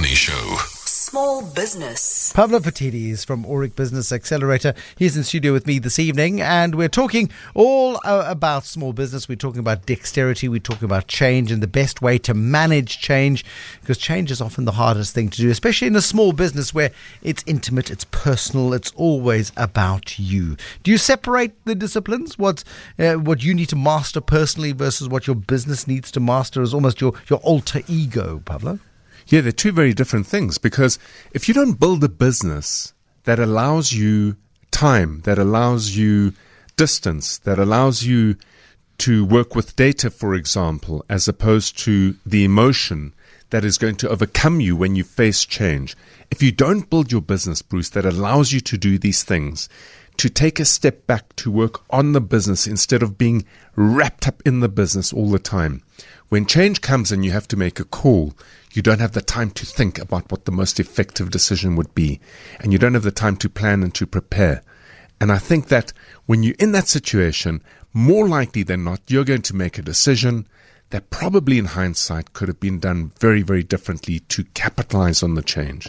Money Show. Small business. Pavlo Phitidis from Auric Business Accelerator. He's in studio with me this evening, and we're talking all about small business. We're talking about dexterity. We're talking about change and the best way to manage change, because change is often the hardest thing to do, especially in a small business where it's intimate, it's personal, it's always about you. Do you separate the disciplines? What you need to master personally versus what your business needs to master as almost your alter ego, Pavlo? Yeah, they're two very different things, because if you don't build a business that allows you time, that allows you distance, that allows you to work with data, for example, as opposed to the emotion that is going to overcome you when you face change. If you don't build your business, Bruce, that allows you to do these things, to take a step back, to work on the business instead of being wrapped up in the business all the time. When change comes and you have to make a call, you don't have the time to think about what the most effective decision would be. And you don't have the time to plan and to prepare. And I think that when you're in that situation, more likely than not, you're going to make a decision that probably in hindsight could have been done very, very differently to capitalize on the change.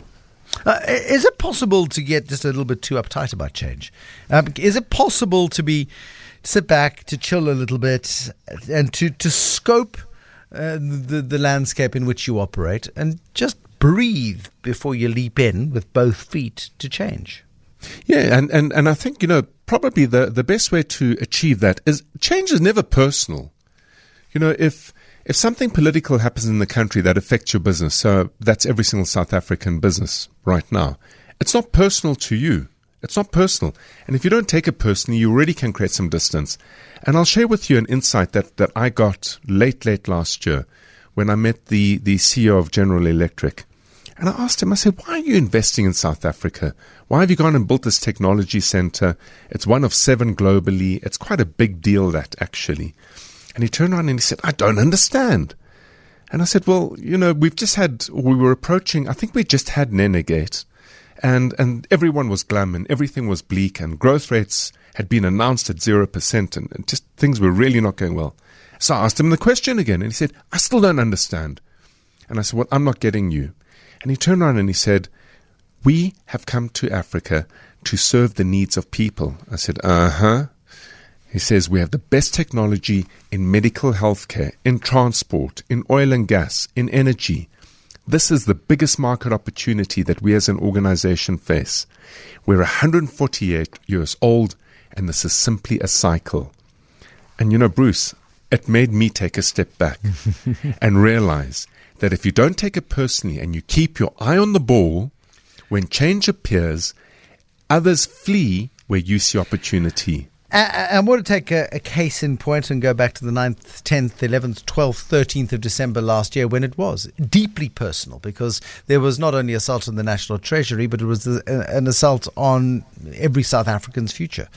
Is it possible to get just a little bit too uptight about change? Is it possible to sit back, to chill a little bit, and to scope the landscape in which you operate and just breathe before you leap in with both feet to change? Yeah, and I think, probably the best way to achieve that is change is never personal. If something political happens in the country that affects your business, so that's every single South African business right now, it's not personal to you. It's not personal. And if you don't take it personally, you already can create some distance. And I'll share with you an insight that I got late last year when I met the CEO of General Electric. And I asked him, I said, why are you investing in South Africa? Why have you gone and built this technology center? It's one of 7 globally. It's quite a big deal, that actually. And he turned around and he said, I don't understand. And I said, well, we were approaching, I think we just had Nenegate. And everyone was glum and everything was bleak and growth rates had been announced at 0% and just things were really not going well. So I asked him the question again and he said, I still don't understand. And I said, well, I'm not getting you. And he turned around and he said, we have come to Africa to serve the needs of people. I said, uh-huh. He says, we have the best technology in medical healthcare, in transport, in oil and gas, in energy. This is the biggest market opportunity that we as an organization face. We're 148 years old, and this is simply a cycle. And Bruce, it made me take a step back and realize that if you don't take it personally and you keep your eye on the ball, when change appears, others flee where you see opportunity. I want to take a case in point and go back to the 9th, 10th, 11th, 12th, 13th of December last year, when it was deeply personal, because there was not only assault on the National Treasury, but it was an assault on every South African's future.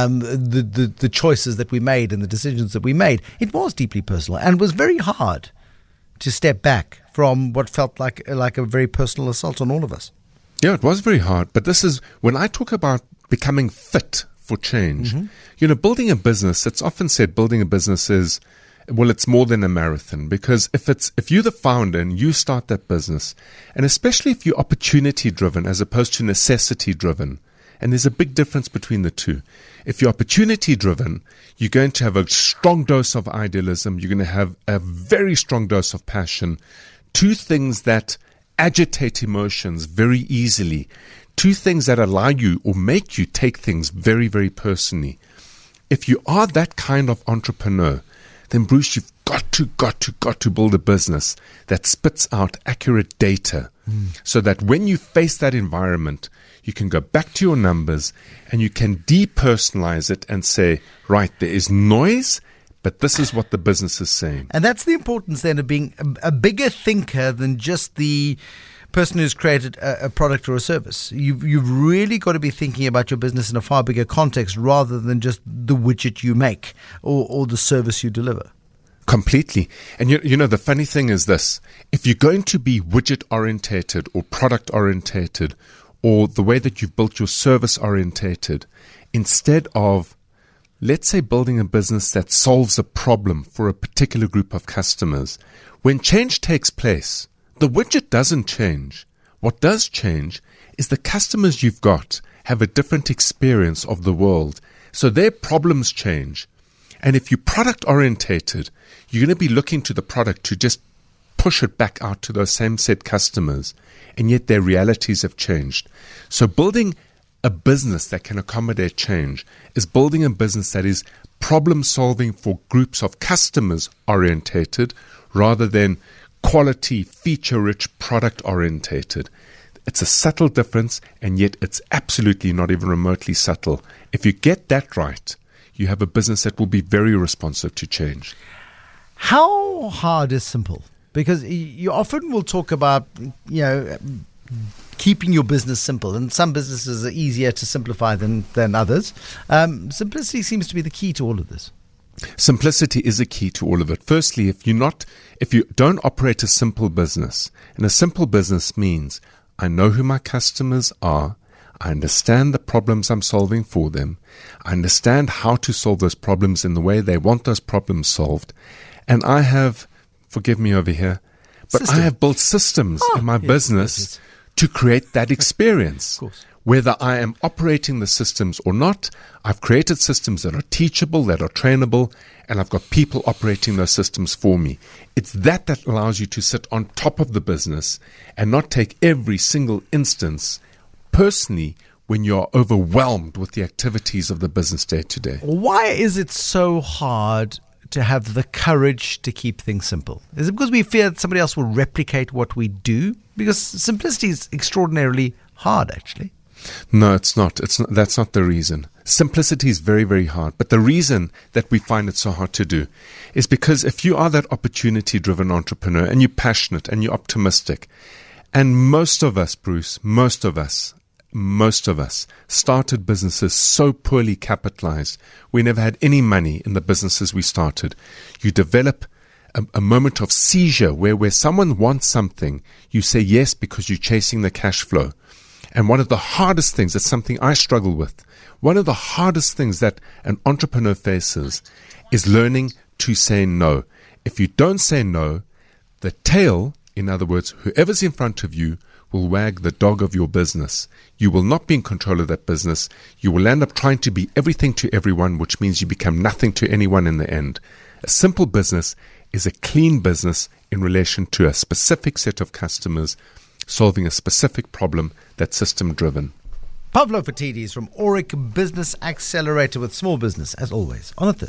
The choices that we made and the decisions that we made, it was deeply personal and was very hard to step back from what felt like a very personal assault on all of us. Yeah, it was very hard. But this is when I talk about becoming fit for change. Mm-hmm. Building a business, it's often said building a business is, well, it's more than a marathon, because if you're the founder and you start that business, and especially if you're opportunity driven as opposed to necessity driven, and there's a big difference between the two. If you're opportunity driven, you're going to have a strong dose of idealism. You're going to have a very strong dose of passion. 2 things that agitate emotions very easily. 2 things that allow you or make you take things very, very personally. If you are that kind of entrepreneur, then Bruce, you've got to build a business that spits out accurate data so that when you face that environment, you can go back to your numbers and you can depersonalize it and say, right, there is noise, but this is what the business is saying. And that's the importance then of being a bigger thinker than just the person who's created a product or a service. You've really got to be thinking about your business in a far bigger context rather than just the widget you make or the service you deliver. Completely. And the funny thing is this: if you're going to be widget orientated or product orientated, or the way that you've built your service orientated, instead of, let's say, building a business that solves a problem for a particular group of customers, when change takes place, the widget doesn't change. What does change is the customers you've got have a different experience of the world. So their problems change. And if you're product orientated, you're going to be looking to the product to just push it back out to those same set customers. And yet their realities have changed. So building a business that can accommodate change is building a business that is problem solving for groups of customers orientated rather than quality, feature-rich, product-orientated. It's a subtle difference, and yet it's absolutely not even remotely subtle. If you get that right, you have a business that will be very responsive to change. How hard is simple? Because you often will talk about, keeping your business simple, and some businesses are easier to simplify than others. Simplicity seems to be the key to all of this. Simplicity is a key to all of it. Firstly, if you don't operate a simple business, and a simple business means I know who my customers are, I understand the problems I'm solving for them, I understand how to solve those problems in the way they want those problems solved, and I have, forgive me over here, but I have built systems in my business to create that experience. Of course. Whether I am operating the systems or not, I've created systems that are teachable, that are trainable, and I've got people operating those systems for me. It's that allows you to sit on top of the business and not take every single instance personally when you're overwhelmed with the activities of the business day to day. Why is it so hard to have the courage to keep things simple? Is it because we fear that somebody else will replicate what we do? Because simplicity is extraordinarily hard, actually. No, it's not. That's not the reason. Simplicity is very, very hard. But the reason that we find it so hard to do is because if you are that opportunity-driven entrepreneur and you're passionate and you're optimistic, and most of us, Bruce, most of us started businesses so poorly capitalized. We never had any money in the businesses we started. You develop a moment of seizure where someone wants something, you say yes because you're chasing the cash flow. And one of the hardest things, that's something I struggle with, one of the hardest things that an entrepreneur faces is learning to say no. If you don't say no, the tail, in other words, whoever's in front of you, will wag the dog of your business. You will not be in control of that business. You will end up trying to be everything to everyone, which means you become nothing to anyone in the end. A simple business is a clean business in relation to a specific set of customers solving a specific problem that's system-driven. Pavlo Phitidis from Aurik Business Accelerator with small business, as always, on a Thursday.